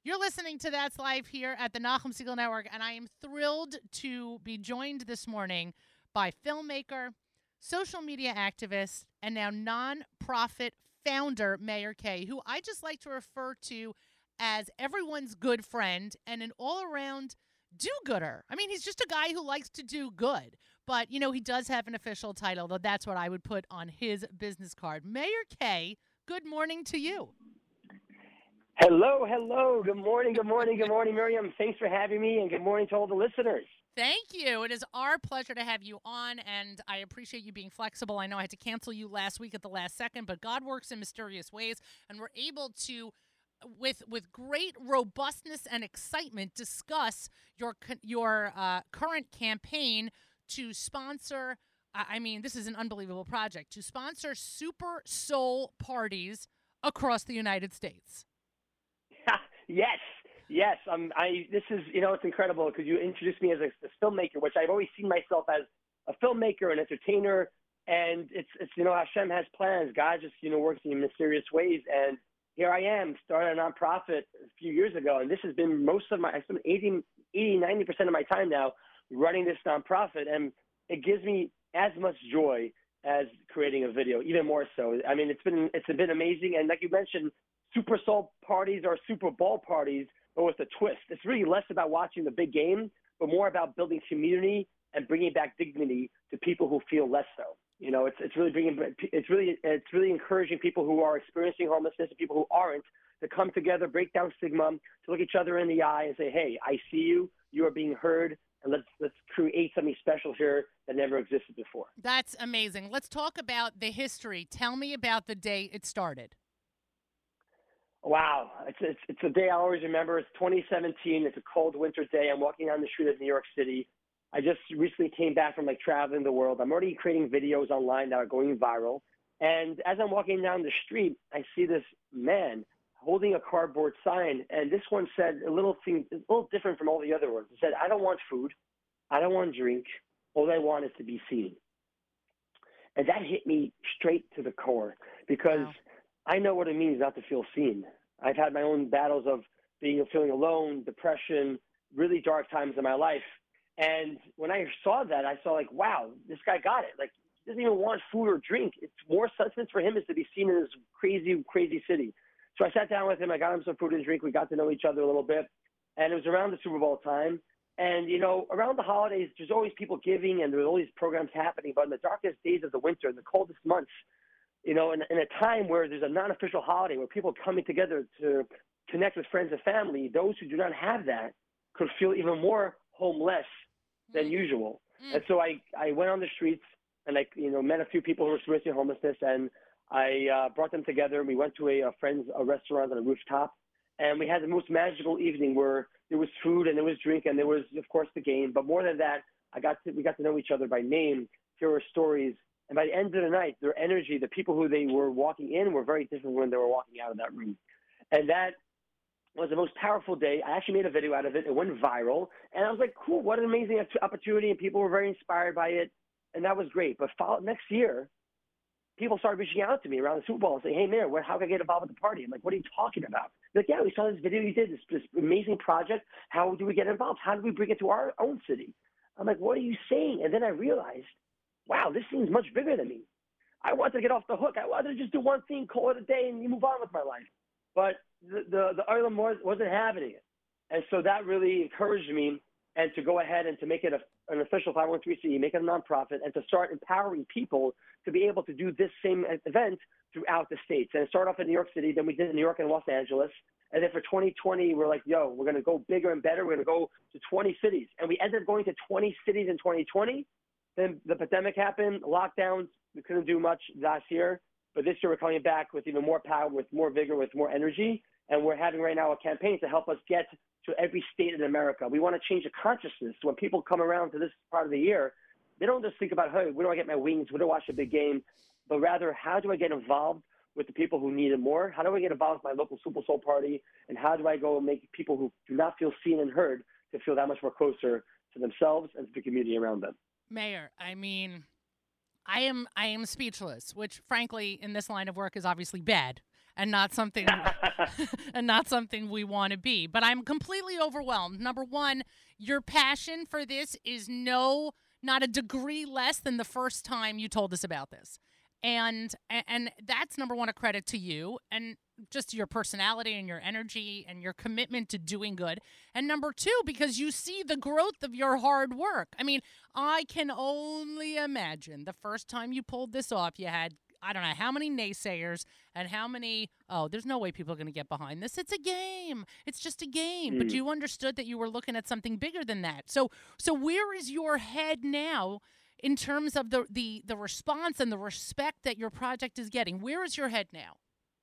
You're listening to That's Life here at the Nachum Segal Network, and I am thrilled to be joined this morning by filmmaker, social media activist, and now nonprofit founder, Meir Kay, who I just like to refer to as everyone's good friend and an all-around do-gooder. I mean, he's just a guy who likes to do good. But, you know, he does have an official title, though that's what I would put on his business card. Meir Kay, good morning to you. Hello. Good morning, Miriam. Thanks for having me, and good morning to all the listeners. Thank you. It is our pleasure to have you on, and I appreciate you being flexible. I know I had to cancel you last week at the last second, but God works in mysterious ways, and we're able to, with great robustness and excitement, discuss your current campaign to sponsor. I mean, this is an unbelievable project to sponsor Super Soul parties across the United States. Yes. This is, it's incredible because you introduced me as a filmmaker, which I've always seen myself as a filmmaker, an entertainer, and it's Hashem has plans. God just, works in mysterious ways, and here I am, started a nonprofit a few years ago, and this has been I spent 90% of my time now running this nonprofit, and it gives me as much joy as creating a video, even more so. I mean, it's been amazing, and like you mentioned, Super Soul parties are Super Bowl parties, but with a twist. It's really less about watching the big game, but more about building community and bringing back dignity to people who feel less so. It's really encouraging people who are experiencing homelessness and people who aren't to come together, break down stigma, to look each other in the eye and say, "Hey, I see you. You are being heard, and let's create something special here that never existed before." That's amazing. Let's talk about the history. Tell me about the day it started. Wow. It's a day I always remember. It's 2017. It's a cold winter day. I'm walking down the street of New York City. I just recently came back from traveling the world. I'm already creating videos online that are going viral. And as I'm walking down the street, I see this man holding a cardboard sign. And this one said a little different from all the other ones. It said, "I don't want food. I don't want drink. All I want is to be seen." And that hit me straight to the core because Wow. I know what it means not to feel seen. I've had my own battles of feeling alone, depression, really dark times in my life. And when I saw that, I saw wow, this guy got it. He doesn't even want food or drink. It's more substance for him is to be seen in this crazy, crazy city. So I sat down with him. I got him some food and drink. We got to know each other a little bit. And it was around the Super Bowl time. And, around the holidays, there's always people giving and there's all these programs happening. But in the darkest days of the winter, in the coldest months, in a time where there's a non-official holiday where people are coming together to connect with friends and family, those who do not have that could feel even more homeless than usual. And so I went on the streets and met a few people who were experiencing homelessness, and I brought them together. We went to a friend's restaurant on a rooftop, and we had the most magical evening where there was food and there was drink and there was, of course, the game. But more than that, we got to know each other by name, hear our stories. And by the end of the night, their energy, the people who they were walking in were very different when they were walking out of that room. And that was the most powerful day. I actually made a video out of it. It went viral. And I was like, cool, what an amazing opportunity. And people were very inspired by it. And that was great. But next year, people started reaching out to me around the Super Bowl and saying, "Hey, Meir, how can I get involved with the party?" I'm like, "What are you talking about?" They're like, "Yeah, we saw this video you did, this amazing project. How do we get involved? How do we bring it to our own city?" I'm like, "What are you saying?" And then I realized, wow, this seems much bigger than me. I wanted to get off the hook. I wanted to just do one thing, call it a day, and move on with my life. But the Olam wasn't having it. And so that really encouraged me and to go ahead and to make it an official 501(c), make it a nonprofit, and to start empowering people to be able to do this same event throughout the states. And it started off in New York City, then we did New York and Los Angeles. And then for 2020, we're like, we're going to go bigger and better. We're going to go to 20 cities. And we ended up going to 20 cities in 2020. Then the pandemic happened, lockdowns, we couldn't do much last year. But this year we're coming back with even more power, with more vigor, with more energy. And we're having right now a campaign to help us get to every state in America. We want to change the consciousness. When people come around to this part of the year, they don't just think about, hey, where do I get my wings? Where do I watch a big game? But rather, how do I get involved with the people who need it more? How do I get involved with my local Super Soul party? And how do I go and make people who do not feel seen and heard to feel that much more closer to themselves and to the community around them? Meir, I am speechless, which frankly in this line of work is obviously bad. and not something and not something we want to be. But I'm completely overwhelmed. Number one, your passion for this is not a degree less than the first time you told us about this. And that's number one, a credit to you and just your personality and your energy and your commitment to doing good. And number two, because you see the growth of your hard work. I mean, I can only imagine the first time you pulled this off, you had, I don't know how many naysayers and how many, there's no way people are going to get behind this. It's a game. It's just a game. But you understood that you were looking at something bigger than that. So where is your head now in terms of the response and the respect that your project is getting? Where is your head now?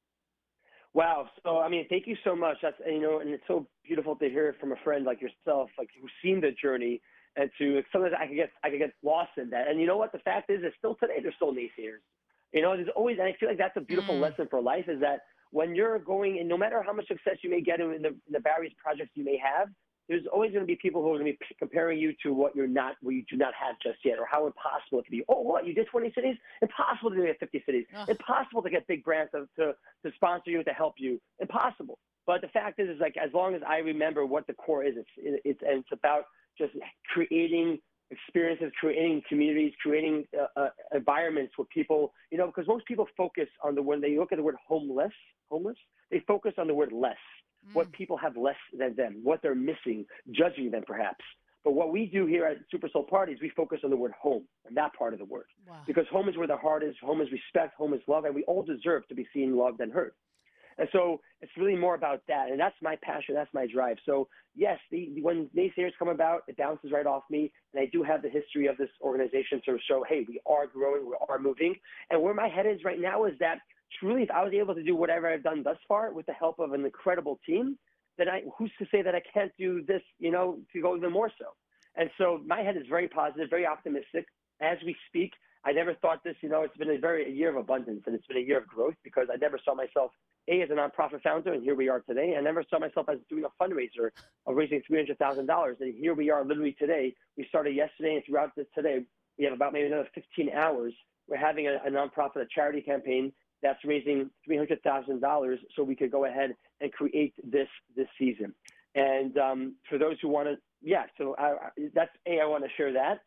Wow. So, I mean, thank you so much. That's, and it's so beautiful to hear it from a friend like yourself, like who's seen the journey, and to sometimes I could get lost in that. And you know what? The fact is still today, there's still naysayers. There's always, and I feel like that's a beautiful lesson for life, is that when you're going, and no matter how much success you may get in the various projects you may have, there's always going to be people who are going to be comparing you to what you do not have just yet, or how impossible it can be. Oh, what? You did 20 cities? Impossible to get 50 cities. Ugh. Impossible to get big brands to sponsor you, to help you. Impossible. But the fact is like, as long as I remember what the core is, it's about just creating experiences, creating communities, creating environments where people, because most people focus on when they look at the word homeless, they focus on the word less. What people have less than them, what they're missing, judging them perhaps. But what we do here at Super Soul Parties, we focus on the word home and that part of the word. Wow. Because home is where the heart is, home is respect, home is love, and we all deserve to be seen, loved, and heard. And so it's really more about that, and that's my passion, that's my drive. So yes, when naysayers come about, it bounces right off me, and I do have the history of this organization to show, hey, we are growing, we are moving. And where my head is right now is that truly, if I was able to do whatever I've done thus far with the help of an incredible team, then who's to say that I can't do this, to go even more so. And so my head is very positive, very optimistic. As we speak, I never thought this, it's been a year of abundance, and it's been a year of growth, because I never saw myself, as a nonprofit founder, and here we are today. I never saw myself as doing a fundraiser of raising $300,000, and here we are literally today. We started yesterday, and throughout today, we have about maybe another 15 hours. We're having a nonprofit, a charity campaign that's raising $300,000 so we could go ahead and create this season. And for those who want to, so that's I want to share that.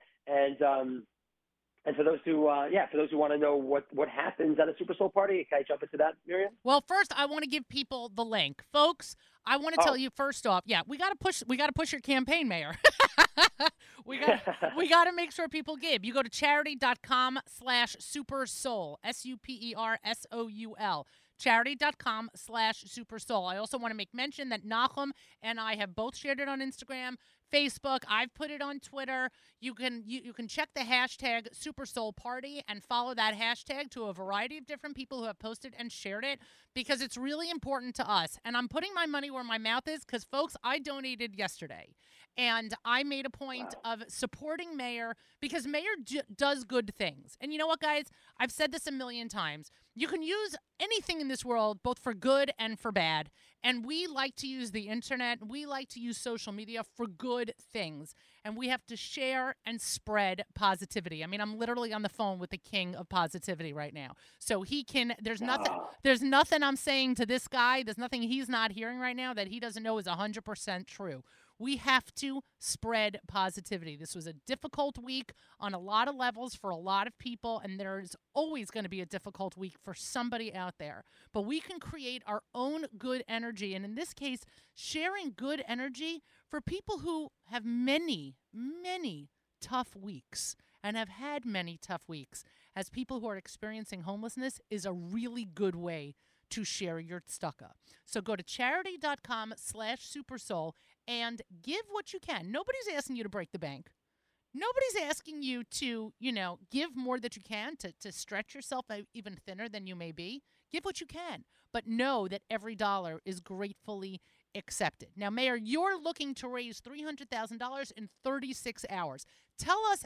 And for those who, want to know what happens at a Super Soul Party, can I jump into that, Miriam? Well, first I want to give people the link, folks. I want to tell you first off, we got to push your campaign, Mayor. we got to make sure people give. You go to charity.com/supersoul, SUPERSOUL. Charity.com/supersoul. I also want to make mention that Nachum and I have both shared it on Instagram, Facebook. I've put it on Twitter. You can check the hashtag Super Soul Party and follow that hashtag to a variety of different people who have posted and shared it, because it's really important to us. And I'm putting my money where my mouth is, because, folks, I donated yesterday. And I made a point of supporting Mayor, because Mayor does good things. And you know what, guys? I've said this a million times. You can use anything in this world, both for good and for bad. And we like to use the internet. We like to use social media for good things. And we have to share and spread positivity. I mean, I'm literally on the phone with the king of positivity right now. So there's nothing I'm saying to this guy. There's nothing he's not hearing right now that he doesn't know is 100% true. We have to spread positivity. This was a difficult week on a lot of levels for a lot of people, and there's always going to be a difficult week for somebody out there. But we can create our own good energy, and in this case, sharing good energy for people who have many, many tough weeks and have had many tough weeks. As people who are experiencing homelessness is a really good way to share your stucca. So go to charity.com/supersoul and give what you can. Nobody's asking you to break the bank. Nobody's asking you to, give more that you can to stretch yourself even thinner than you may be. Give what you can, but know that every dollar is gratefully accepted. Now, Mayor, you're looking to raise $300,000 in 36 hours. Tell us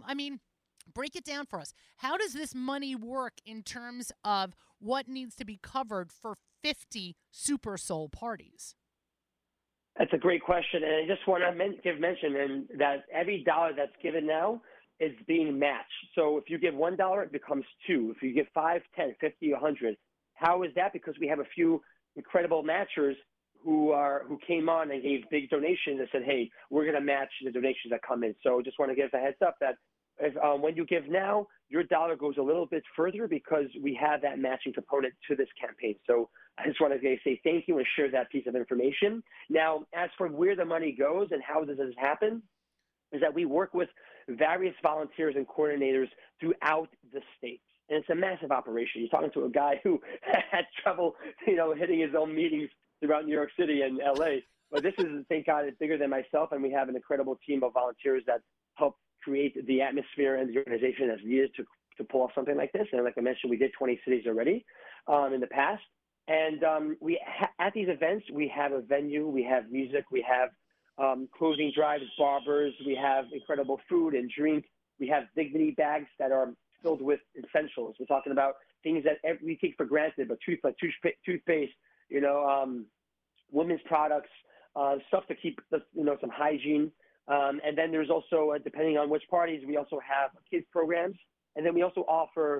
break it down for us. How does this money work in terms of what needs to be covered for 50 Super Soul parties? That's a great question. And I just want to mention that every dollar that's given now is being matched. So if you give $1, it becomes $2. If you give 5, 10, 50, 100, How is that? Because we have a few incredible matchers who came on and gave big donations and said, hey, we're going to match the donations that come in. So just want to give a heads up that if, when you give now, your dollar goes a little bit further because we have that matching component to this campaign. So I just want to say thank you and share that piece of information. Now, as for where the money goes and how does this happen, is that we work with various volunteers and coordinators throughout the state. And it's a massive operation. You're talking to a guy who had trouble, hitting his own meetings throughout New York City and LA. But this is, thank God, it's bigger than myself, and we have an incredible team of volunteers that help create the atmosphere and the organization as needed to pull off something like this. And like I mentioned, we did 20 cities already in the past. And at these events, we have a venue, we have music, we have clothing drives, barbers, we have incredible food and drink. We have dignity bags that are filled with essentials. We're talking about things that we take for granted, but toothpaste, women's products, stuff to keep, some hygiene. And then there's also, depending on which parties, we also have kids programs. And then we also offer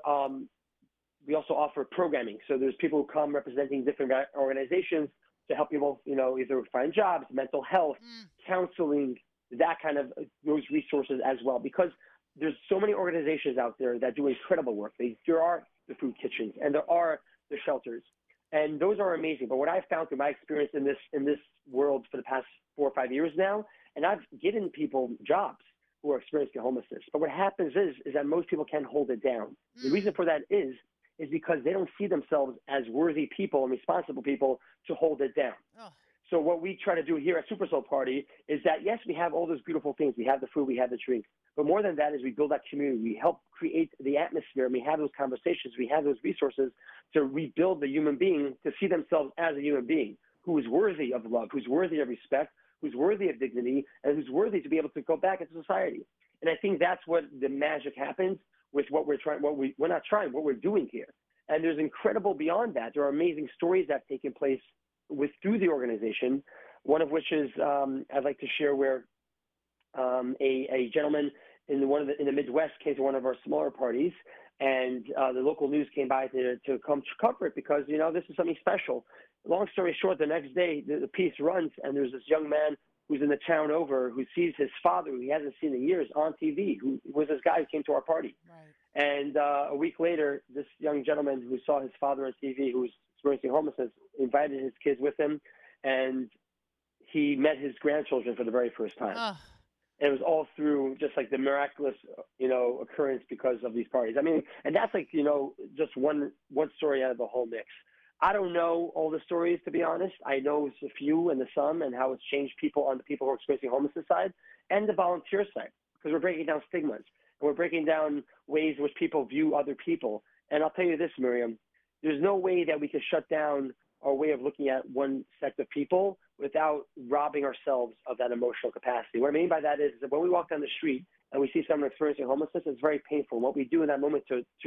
programming. So there's people who come representing different organizations to help people, either find jobs, mental health, counseling, that kind of those resources as well. Because there's so many organizations out there that do incredible work. There are the food kitchens and there are the shelters, and those are amazing. But what I've found through my experience in this world for the past 4 or 5 years now, and I've given people jobs who are experiencing homelessness. But what happens is that most people can't hold it down. The reason for that is because they don't see themselves as worthy people and responsible people to hold it down. Oh. So what we try to do here at Super Soul Party is that, yes, we have all those beautiful things. We have the food, we have the drink. But more than that is we build that community. We help create the atmosphere, and we have those conversations. We have those resources to rebuild the human being, to see themselves as a human being who is worthy of love, who's worthy of respect, who's worthy of dignity, and who's worthy to be able to go back into society. And I think that's what the magic happens with what we're trying, what we're doing here. And there's incredible beyond that. There are amazing stories that have taken place through the organization, one of which is I'd like to share where a gentleman in the Midwest came to one of our smaller parties, and the local news came by to come to comfort because, this is something special. Long story short, the next day the piece runs, and there's this young man who's in the town over who sees his father, who he hasn't seen in years, on TV, who was this guy who came to our party. Right. And a week later, this young gentleman who saw his father on TV, who was experiencing homelessness, invited his kids with him, and he met his grandchildren for the very first time. And it was all through just like the miraculous, occurrence because of these parties. I mean, and that's like, just one story out of the whole mix. I don't know all the stories, to be honest. I know a few and the some and how it's changed people on the people who are experiencing homelessness side and the volunteer side, because we're breaking down stigmas and we're breaking down ways in which people view other people. And I'll tell you this, Miriam, there's no way that we can shut down our way of looking at one sect of people without robbing ourselves of that emotional capacity. What I mean by that is that when we walk down the street and we see someone experiencing homelessness, it's very painful. And what we do in that moment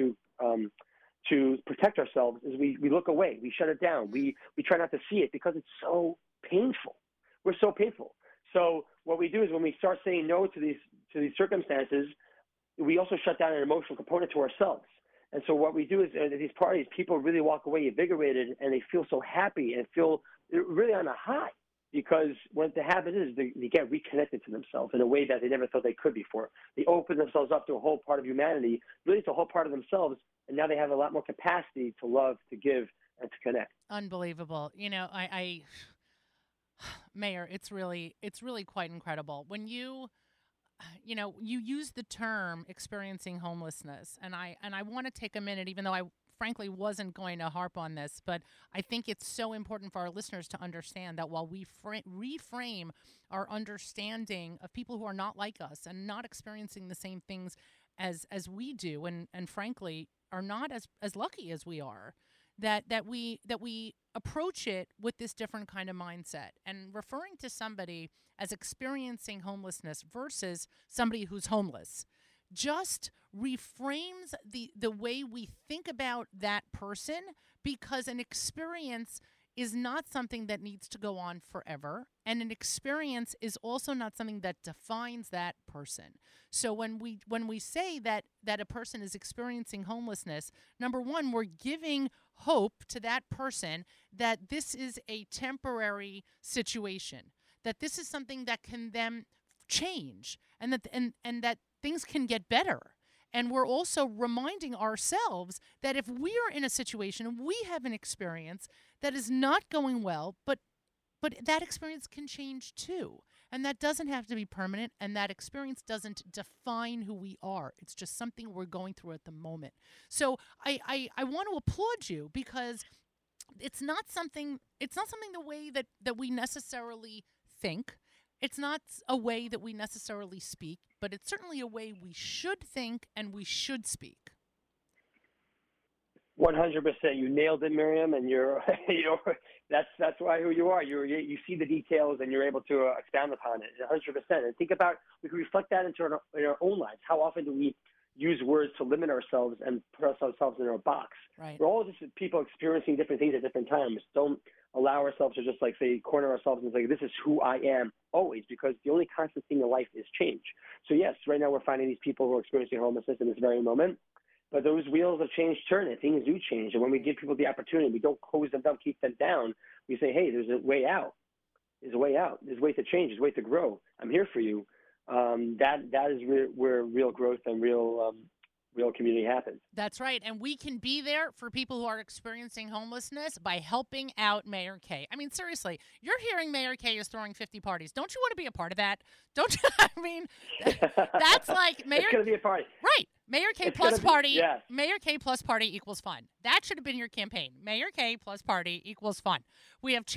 to protect ourselves is we look away. We shut it down. We try not to see it because it's so painful. We're so painful. So what we do is when we start saying no to these circumstances, we also shut down an emotional component to ourselves. And so what we do is at these parties, people really walk away invigorated, and they feel so happy and feel really on a high, because what the habit is, they get reconnected to themselves in a way that they never thought they could before. They open themselves up to a whole part of humanity, really to a whole part of themselves, and now they have a lot more capacity to love, to give, and to connect. Unbelievable. I Mayor, it's really quite incredible. When you use the term experiencing homelessness, and I want to take a minute, even though I frankly wasn't going to harp on this, but I think it's so important for our listeners to understand that while we reframe our understanding of people who are not like us and not experiencing the same things as we do, and frankly are not as lucky as we are, that we approach it with this different kind of mindset, and referring to somebody as experiencing homelessness versus somebody who's homeless just reframes the way we think about that person, because an experience is not something that needs to go on forever, and an experience is also not something that defines that person. So when we say that a person is experiencing homelessness, number one, we're giving hope to that person that this is a temporary situation, that this is something that can then change, and that things can get better. And we're also reminding ourselves that if we are in a situation and we have an experience that is not going well, but that experience can change too. And that doesn't have to be permanent, and that experience doesn't define who we are. It's just something we're going through at the moment. So I want to applaud you, because it's not something the way that we necessarily think. It's not a way that we necessarily speak, but it's certainly a way we should think and we should speak. 100%. You nailed it, Miriam, and you're that's why who you are. You see the details and you're able to expound upon it 100%. And think about, we can reflect that into our own lives. How often do we use words to limit ourselves and put ourselves in a box? Right. We're all just people experiencing different things at different times. Don't allow ourselves to just corner ourselves and say, this is who I am always, because the only constant thing in life is change. So yes, right now we're finding these people who are experiencing homelessness in this very moment, but those wheels of change turn and things do change. And when we give people the opportunity, we don't close them down, keep them down. We say, hey, there's a way out. There's a way out. There's a way to change. There's a way to grow. I'm here for you. That is where real growth and real community happens. That's right. And we can be there for people who are experiencing homelessness by helping out Mayor Kay. I mean, seriously, you're hearing Mayor Kay is throwing 50 parties. Don't you want to be a part of that? Don't you? I mean, that's like Mayor. It's going to be a party. Right. Mayor Kay plus party. Yes. Mayor Kay plus party equals fun. That should have been your campaign. Mayor Kay plus party equals fun. We have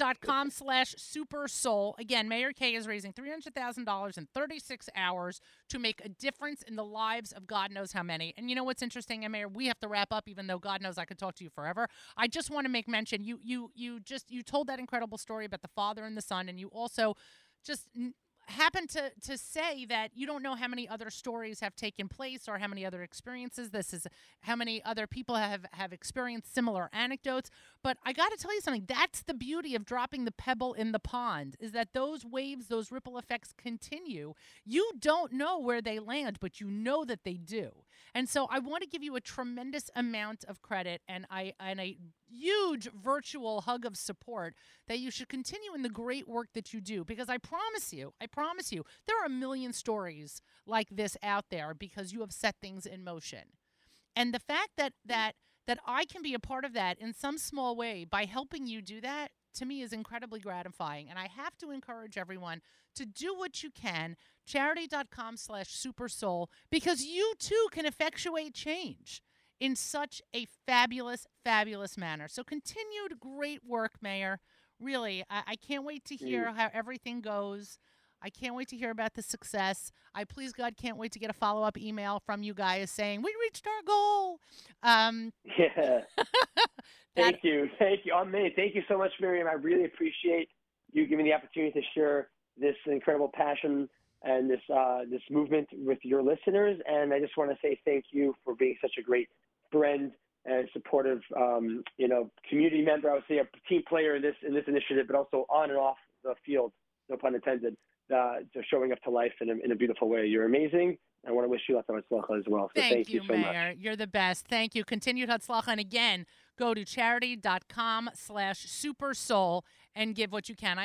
charity.com/supersoul. Again, Mayor Kay is raising $300,000 in 36 hours to make a difference in the lives of God knows how many. And you know what's interesting, and Mayor, we have to wrap up, even though God knows I could talk to you forever. I just want to make mention, you told that incredible story about the father and the son, and you also just happen to say that you don't know how many other stories have taken place or how many other experiences. This is how many other people have experienced similar anecdotes. But I got to tell you something. That's the beauty of dropping the pebble in the pond, is that those waves, those ripple effects continue. You don't know where they land, but you know that they do. And so I want to give you a tremendous amount of credit and a huge virtual hug of support that you should continue in the great work that you do, because I promise you, there are a million stories like this out there because you have set things in motion. And the fact that I can be a part of that in some small way by helping you do that, to me, is incredibly gratifying. And I have to encourage everyone to do what you can, charity.com/supersoul, because you too can effectuate change in such a fabulous, fabulous manner. So continued great work, Mayor. Really, I can't wait to hear how everything goes. I can't wait to hear about the success. I, please God, can't wait to get a follow-up email from you guys saying, we reached our goal. Yeah. Thank you. Thank you so much, Miriam. I really appreciate you giving me the opportunity to share this incredible passion and this movement with your listeners. And I just want to say thank you for being such a great friend and supportive, community member. I would say a team player in this initiative, but also on and off the field, no pun intended, to showing up to life in a beautiful way. You're amazing. I want to wish you lots of hatzlacha as well. So thank you so Mayor. much. You're the best. Thank you. Continued hatzlacha. And again, go to charity.com/supersoul and give what you can.